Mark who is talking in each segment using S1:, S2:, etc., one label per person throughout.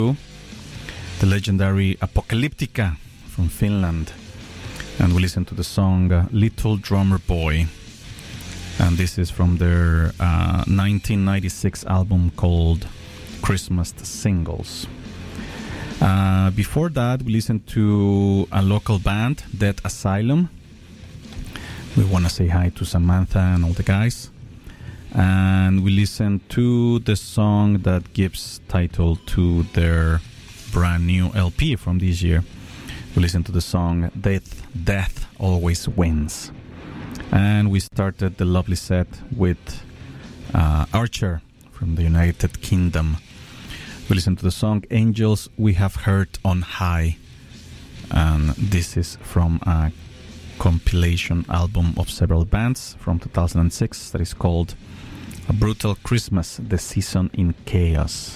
S1: the legendary Apocalyptica from Finland. And we listen to the song Little Drummer Boy. And this is from their 1996 album called Christmas Singles. Before that, we listened to a local band, Dead Asylum. We want to say hi to Samantha and all the guys. And we listened to the song that gives title to their brand new LP from this year. We listened to the song Death Always Wins. And we started the lovely set with Archer from the United Kingdom. We listened to the song Angels We Have Heard on High. And this is from a compilation album of several bands from 2006 that is called A Brutal Christmas, The Season in Chaos.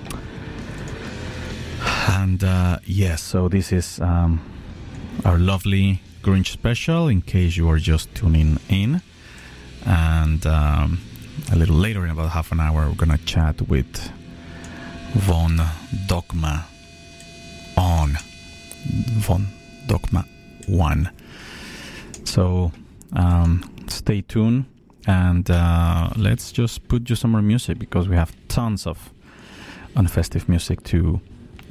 S1: And yes, so this is our lovely Grinch special in case you are just tuning in. And a little later, in about half an hour, we're going to chat with Von Dogma Von Dogma 1. So stay tuned and let's just put you some more music because we have tons of unfestive music to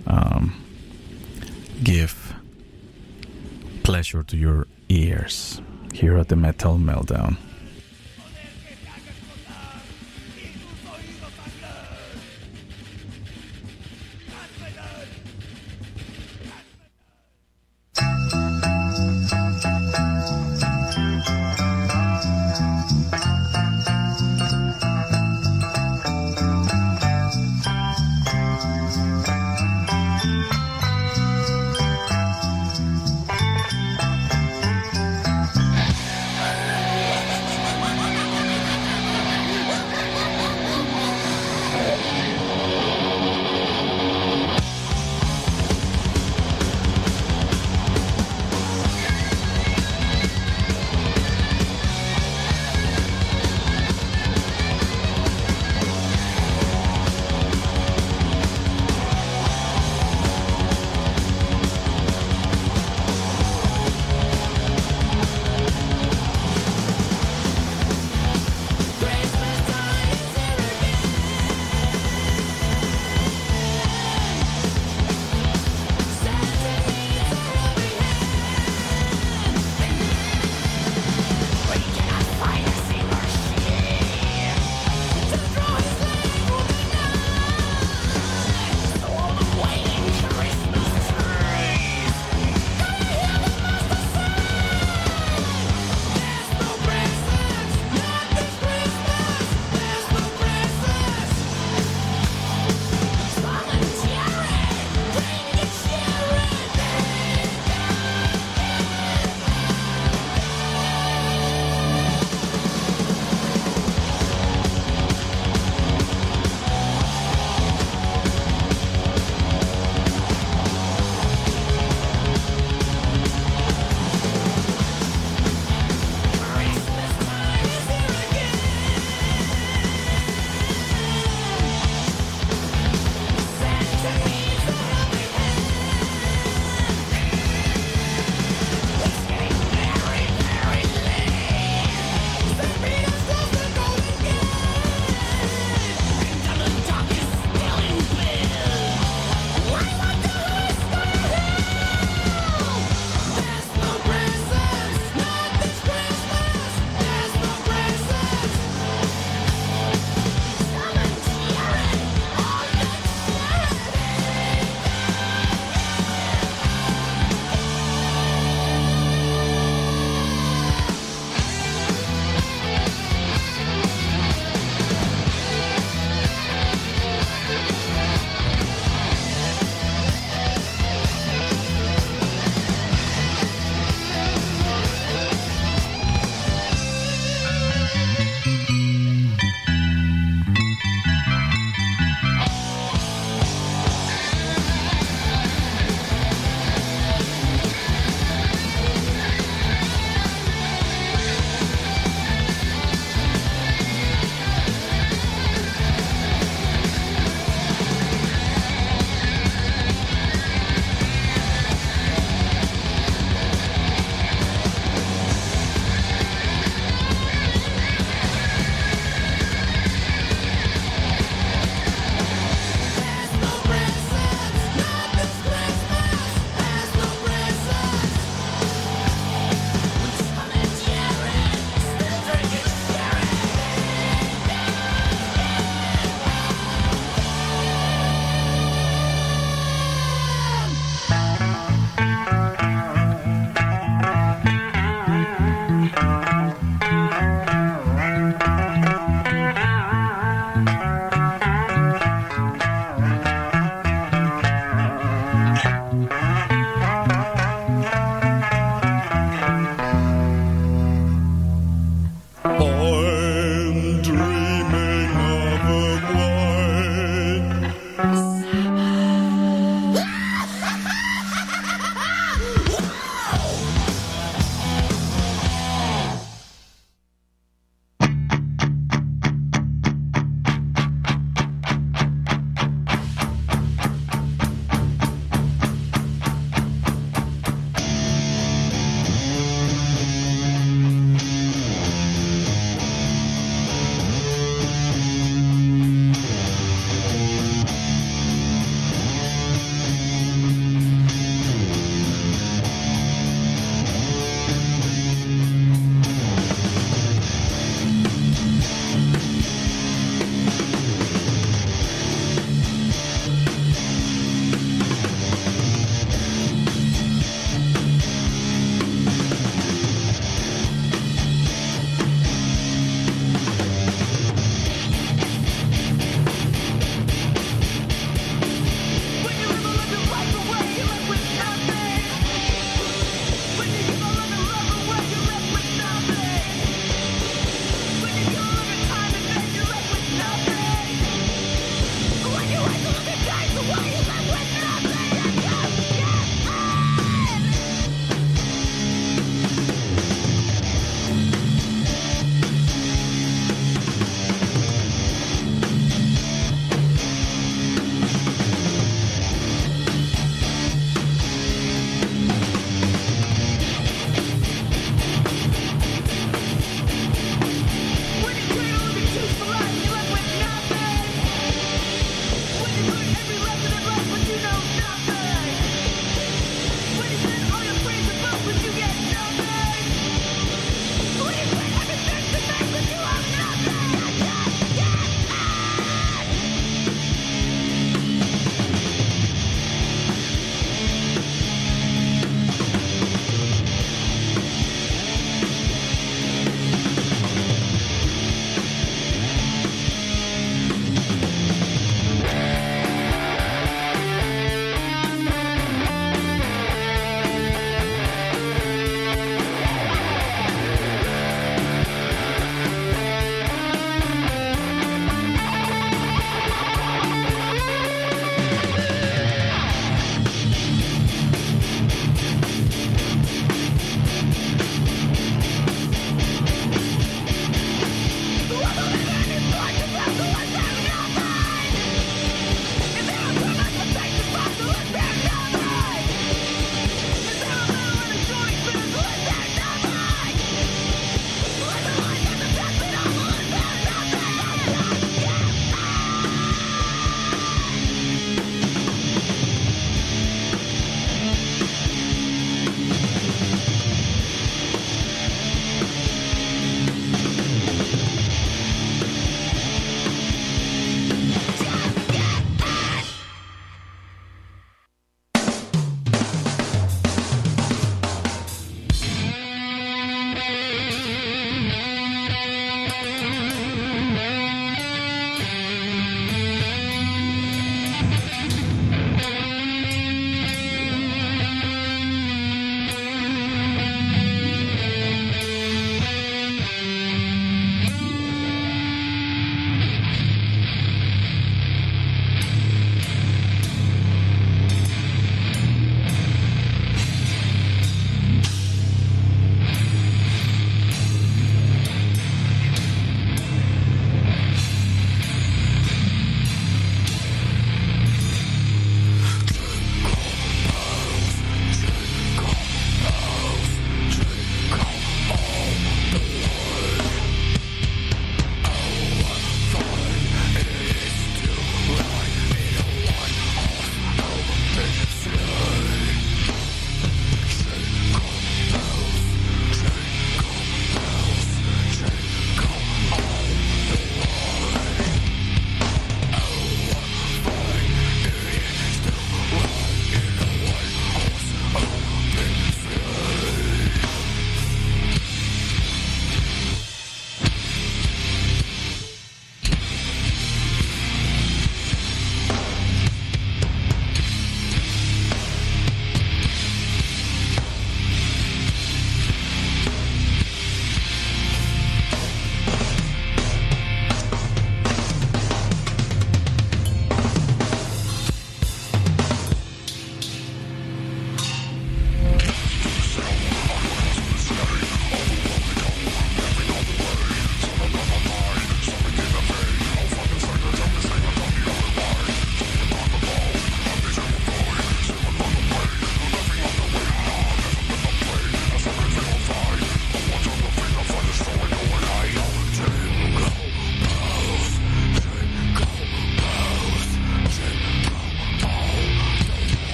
S1: give pleasure to your ears here at the Metal Meltdown.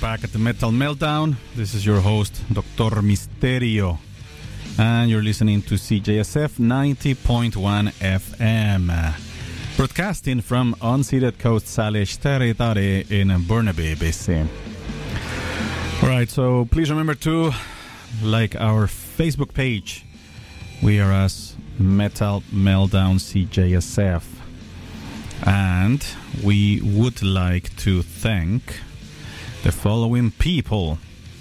S1: back at the Metal Meltdown. This is your host, Dr. Misterio. And you're listening to CJSF 90.1 FM. Broadcasting from unceded Coast Salish territory in Burnaby, BC. Alright, so please remember to like our Facebook page. We are as Metal Meltdown CJSF. And we would like to thank the following people.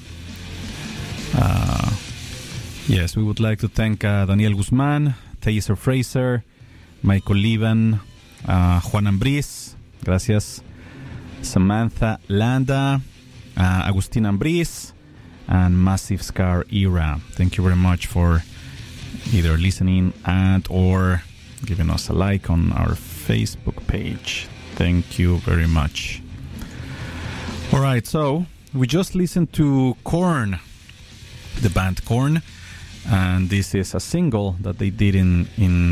S1: Yes, we would like to thank Daniel Guzman, Taser Fraser, Michael Levan, Juan Ambris, gracias, Samantha Landa, Agustin Ambris, and Massive Scar Era. Thank you very much for either listening and or giving us a like on our Facebook page. Thank you very much. Alright, so we just listened to Korn, the band Korn, and this is a single that they did in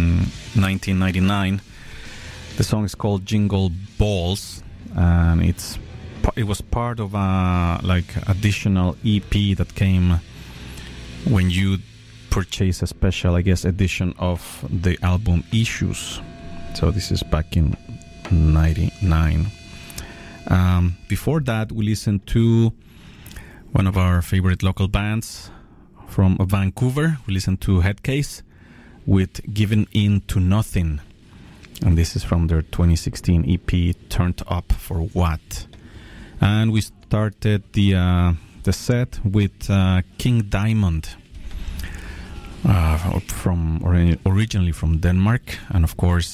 S1: 1999. The song is called Jingle Balls, and it was part of a additional EP that came when you purchase a special, I guess, edition of the album Issues. So this is back in 99. Before that, we listened to one of our favorite local bands from Vancouver. We listened to Headcase with Giving In to Nothing. And this is from their 2016 EP, Turned Up for What. And we started the set with King Diamond, originally from Denmark, and of course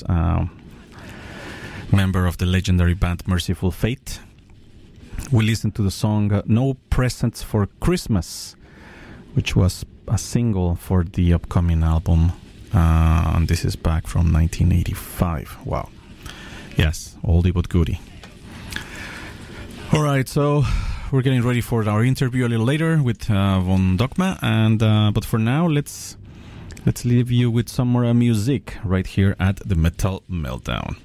S1: member of the legendary band Merciful Fate. We listened to the song No Presents for Christmas, which was a single for the upcoming album, and this is back from 1985. Wow. Yes, oldie but goodie. Alright, so we're getting ready for our interview a little later with Von Dogma, and but for now, let's leave you with some more music right here at the Metal Meltdown.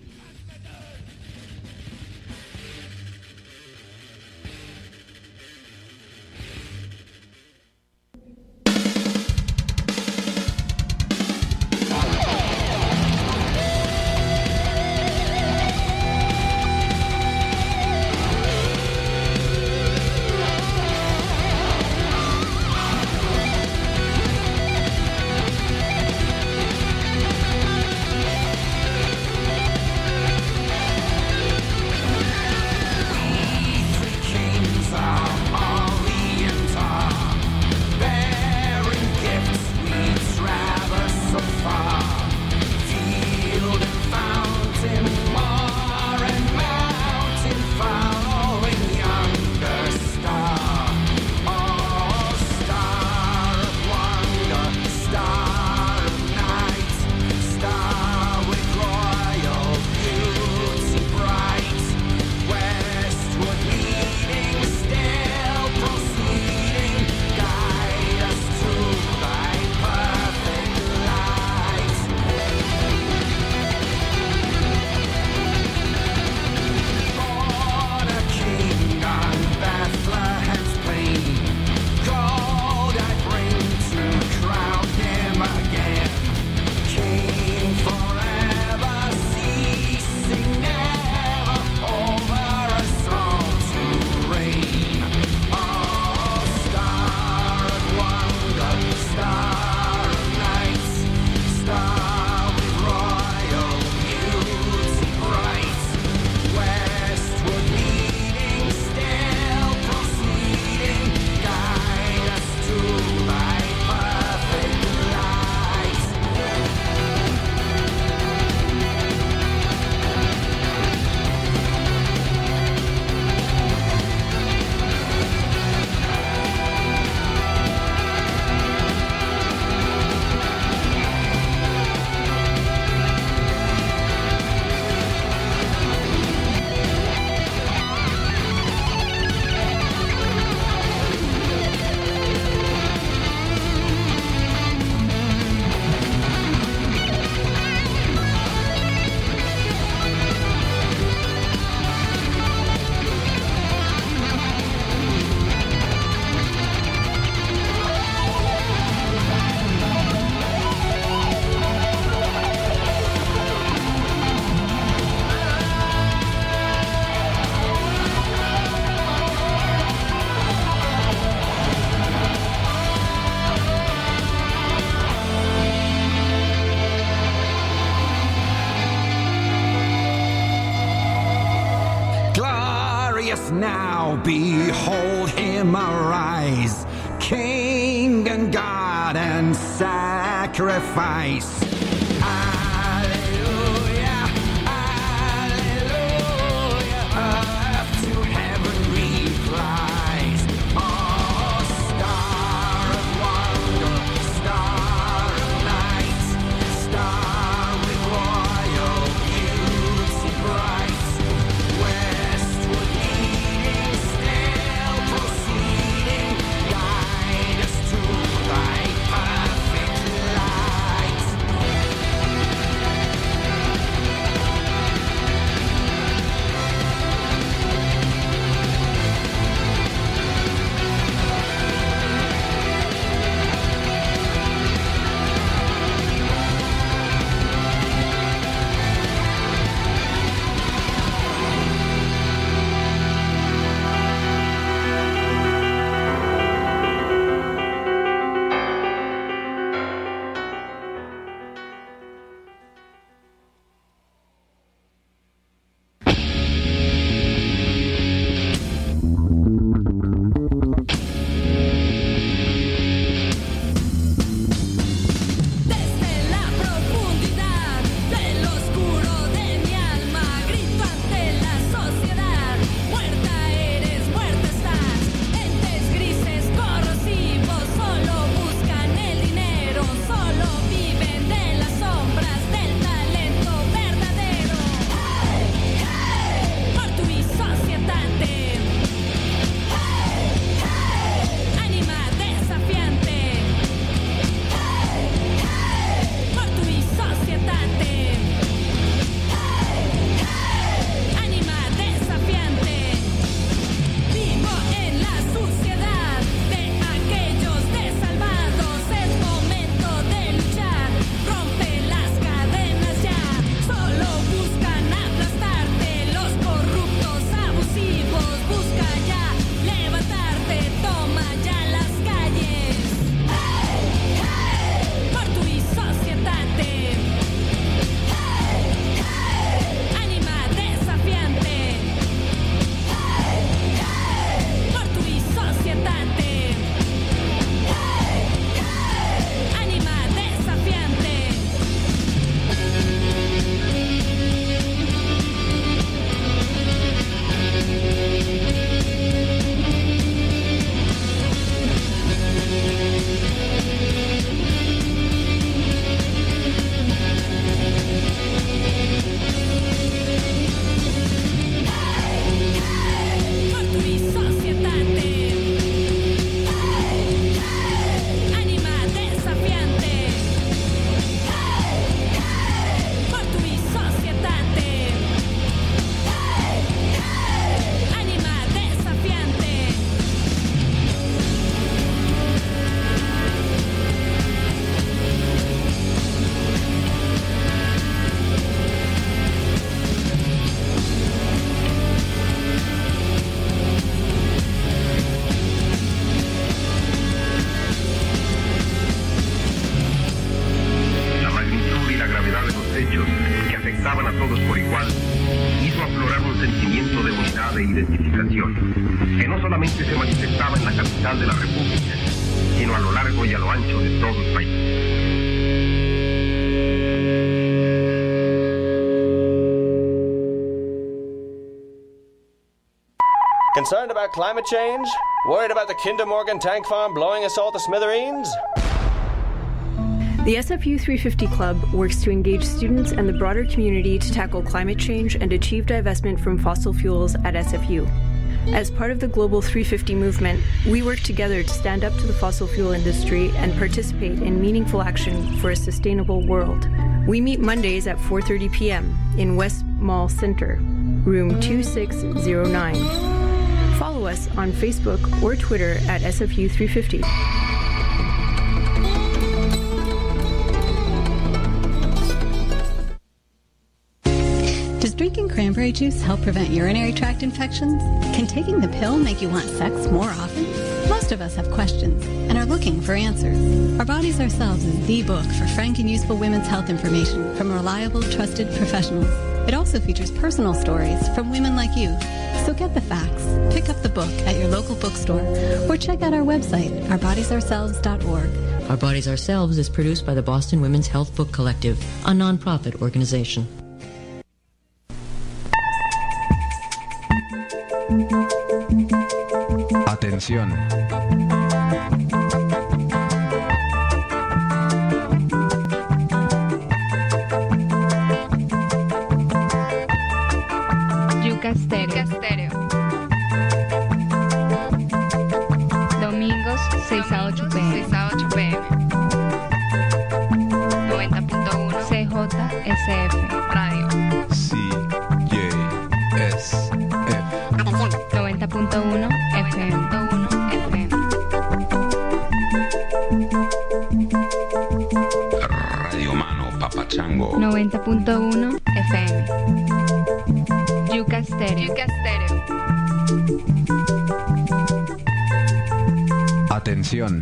S2: behold him arise, King and God and sacrifice. Alleluia, alleluia, earth to heaven replies. Oh, star of wonder, star of night, star with royal beauty bright, westward leading, still proceeding, guide us to thy perfect light.
S3: Desde la profundidad del oscuro de mi alma, grito ante la sociedad: muerta eres, muerta estás. Entes grises corrosivos solo buscan el dinero, solo viven de las sombras del talento verdadero. Corto y societante, ánima desafiante. Corto y societante, ánima desafiante. Vivo en la suciedad de aquellos desalmados. Es momento de luchar, rompe las cadenas ya. Solo buscan aplastarte, los corruptos abusivos. Busca ya levantarte, toma ya las calles. Corto y societante, ánima desafiante. Corto y societante, ánima desafiante. Corto y societante, ánima desafiante. Corto y societante, ánima desafiante.
S4: La magnitud y la gravedad de los hechos que afectaban a todos por igual hizo aflorar un sentimiento de unidad e identificación que no solamente se manifestaba en la capital de la República, sino a lo largo y a lo ancho de todo el país.
S5: Concerned about climate change? Worried about the Kinder Morgan tank farm blowing us all to smithereens?
S6: The SFU 350 Club works to engage students and the broader community to tackle climate change and achieve divestment from fossil fuels at SFU. As part of the Global 350 movement, we work together to stand up to the fossil fuel industry and participate in meaningful action for a sustainable world. We meet Mondays at 4:30 p.m. in West Mall Center, room 2609. Follow us on Facebook or Twitter at SFU 350.
S7: Does drinking cranberry juice help prevent urinary tract infections? Can taking the pill make you want sex more often? Most of us have questions and are looking for answers. Our Bodies Ourselves is the book for frank and useful women's health information from reliable, trusted professionals. It also features personal stories from women like you. So get the facts, pick up the book at your local bookstore, or check out our website, ourbodiesourselves.org.
S8: Our Bodies Ourselves is produced by the Boston Women's Health Book Collective, a nonprofit organization.
S9: Atención.
S10: Yuca Stereo. Domingos 6 a 8 pm. 90.1 CJSF Radio.
S9: CJSF.
S10: 90.1 FM.
S9: Radio Mano Papachango.
S10: 90.1 FM. Yuca Stereo.
S9: Atención.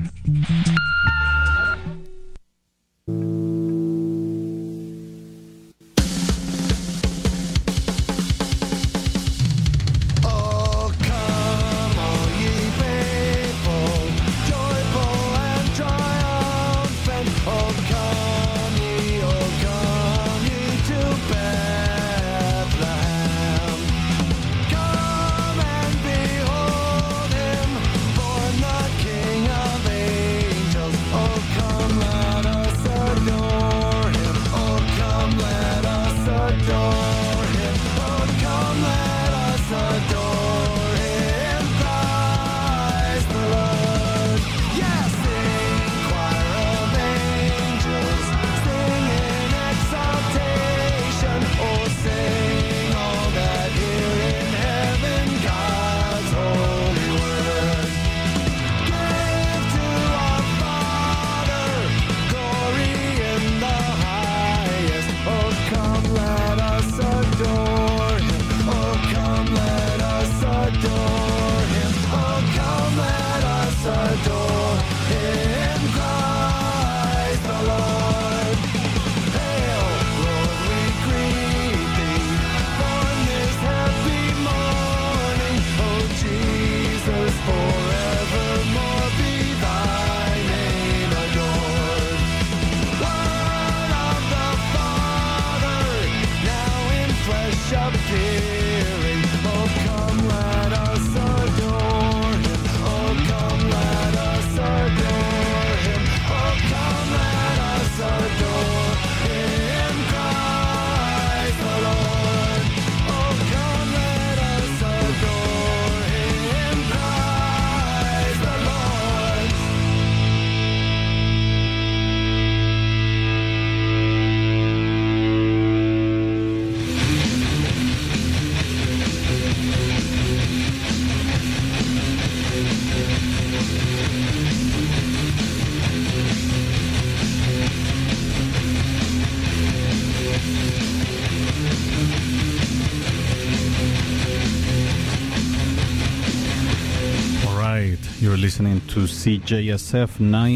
S1: You're listening to CJSF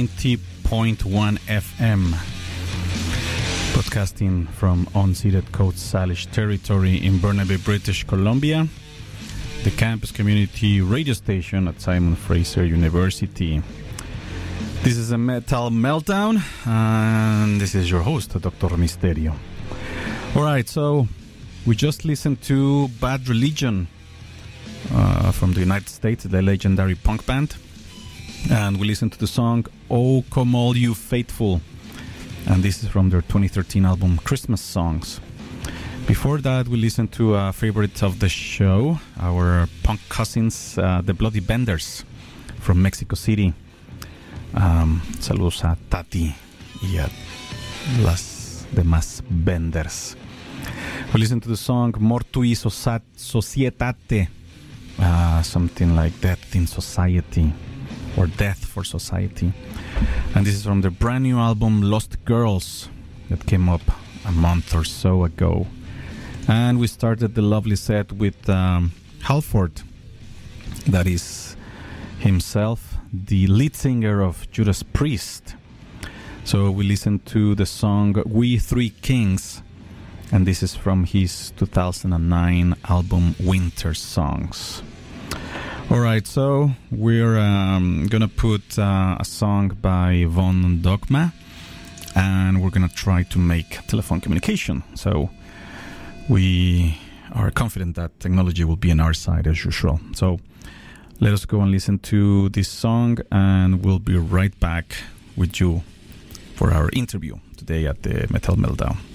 S1: 90.1 FM, broadcasting from unceded Coast Salish territory in Burnaby, British Columbia, the campus community radio station at Simon Fraser University. This is a Metal Meltdown, and this is your host, Dr. Misterio. Alright, so we just listened to Bad Religion from the United States, the legendary punk band, and we listened to the song "Oh Come All You Faithful," and this is from their 2013 album Christmas Songs. Before that, we listened to a favorite of the show, our punk cousins, the Bloody Benders from Mexico City. Saludos a Tati y a las demás Benders. We listened to the song Mortui Societate, something like Death in Society, or Death for Society. And this is from their brand new album Lost Girls that came up a month or so ago. And we started the lovely set with Halford, that is himself the lead singer of Judas Priest. So we listened to the song We Three Kings, and this is from his 2009 album Winter Songs. Alright, so we're gonna put a song by Von Dogma, and we're gonna try to make telephone communication. So we are confident that technology will be on our side as usual. So let us go and listen to this song, and we'll be right back with you for our interview today at the Metal Meltdown.